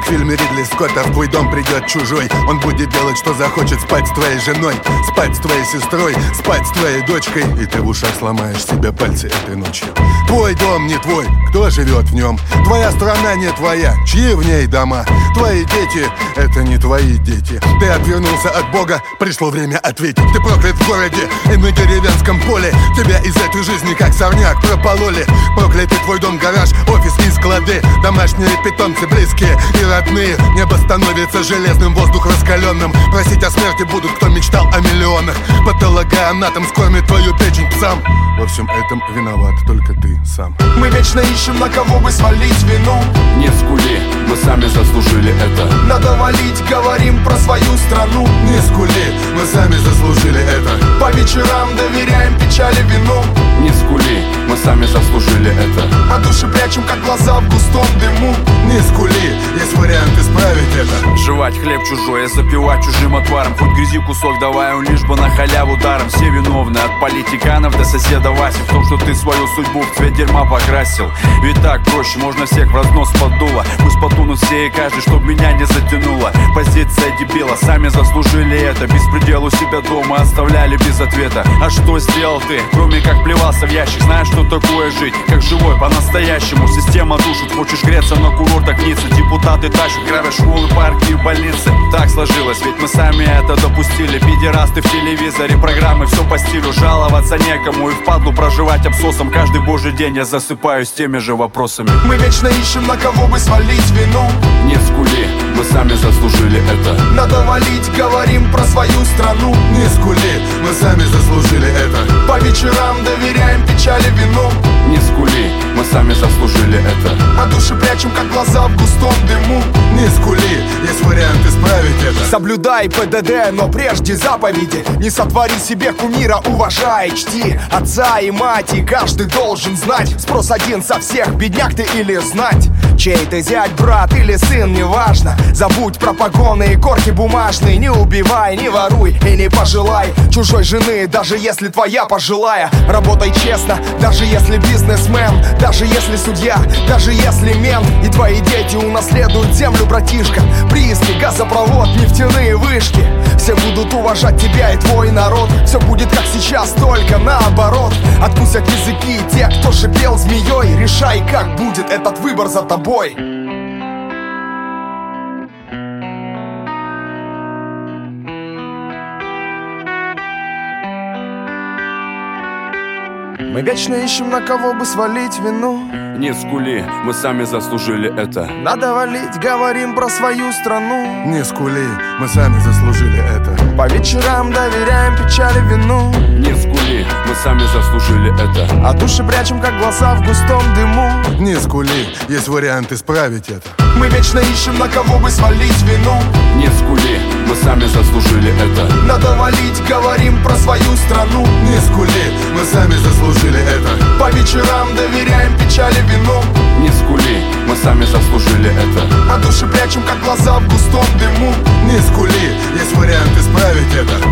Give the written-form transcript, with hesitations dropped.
как в фильме Ридли Скотта. В твой дом придет чужой, он будет делать, что захочет. Спать с твоей женой, спать с твоей сестрой, спать с твоей дочкой. И ты в ушах сломаешь себе пальцы этой ночью. Твой дом не твой, кто живет в нем? Твоя страна не твоя, чьи в ней дома? Твои дети, это не твои дети. Ты отвернулся от Бога, пришло время ответить. Ты проклят в городе и на деревенском поле. Тебя из этой жизни как сорняк пропололи. Проклятый твой дом, гараж, офис и склады. Домашние питомцы, близкие и родные. Небо становится железным, воздух раскаленным. Просить о смерти будут, кто мечтал о миллионах. Патологоанатом скормит твою печень псам. Во всем этом виноват только ты сам. Мы вечно ищем, на кого бы свалить вину. Не скули, мы сами заслужили это. Надо валить, говорим про свою страну. Не скули, мы сами заслужили это. По вечерам доверяем печали вину. Не скули, мы сами заслужили это. А души прячем, как глаза в густом дыму. Не скули, есть вариант исправить это. Жевать хлеб чужой, запивать чужим отваром. Хоть грязи кусок давай, он лишь бы на халяву даром. Все виновны, от политиканов до соседа Васи, в том, что ты свою судьбу в цвет дерьма покрасил. Ведь так проще, можно всех в разнос поддуло. Пусть потонут все и каждый, чтоб меня не затянуло. Позиция дебила, сами заслужили это. Беспредел у себя дома оставляли без ответа. А что сделал ты, кроме как плевался в ящик? Знаешь, что такое жить, как живой по-настоящему. Система душит, хочешь греться на курортах Ниццы. Депутаты тащат, грабят школы, парки и больницы. Так сложилось, ведь мы сами это допустили. Педерасты в телевизоре, программы, все по стилю. Жаловаться некому и впадлу проживать обсосом. Каждый божий день я засыпаюсь теми же вопросами. Мы вечно ищем, на кого бы свалить вину. Не скули, мы сами заслужили это. Надо валить, говорим про свою страну. Не скули, мы сами заслужили это. По вечерам доверяем печали вину. Не скули, мы сами заслужили это. А души прячем, как глаза в густом дыму. Не скули, есть вариант исправить это. Соблюдай ПДД, но прежде заповеди. Не сотвори себе кумира, уважай, чти отца и мать, и каждый должен знать. Спрос один со всех, бедняк ты или знать. Чей ты зять, брат или сын, неважно. Забудь про погоны и корки бумажные. Не убивай, не воруй и не пожелай чужой жены, даже если твоя пожилая. Работай честно, даже если бизнесмен, даже если судья, даже если мент. И твои дети унаследуют землю, братишка. Прииски, газопровод, нефтяные вышки. Все будут уважать тебя и твой народ. Все будет как сейчас, только наоборот. Откусят языки те, кто шипел змеей. Решай, как будет этот выбор за тобой. Мы вечно ищем, на кого бы свалить вину. Не скули, мы сами заслужили это. Надо валить, говорим про свою страну. Не скули, мы сами заслужили это. По вечерам доверяем печали вину. Не скули, мы сами заслужили это. А души прячем, как глаза в густом дыму. Не скули, есть вариант исправить это. Мы вечно ищем, на кого бы свалить вину. Не скули, мы сами заслужили это. Надо валить, говорим про свою страну. Не скули, мы сами заслужили это. По вечерам доверяем печали вину. Не скули, мы сами заслужили это. А души прячем, как глаза в густом дыму. Не скули, есть вариант исправить это.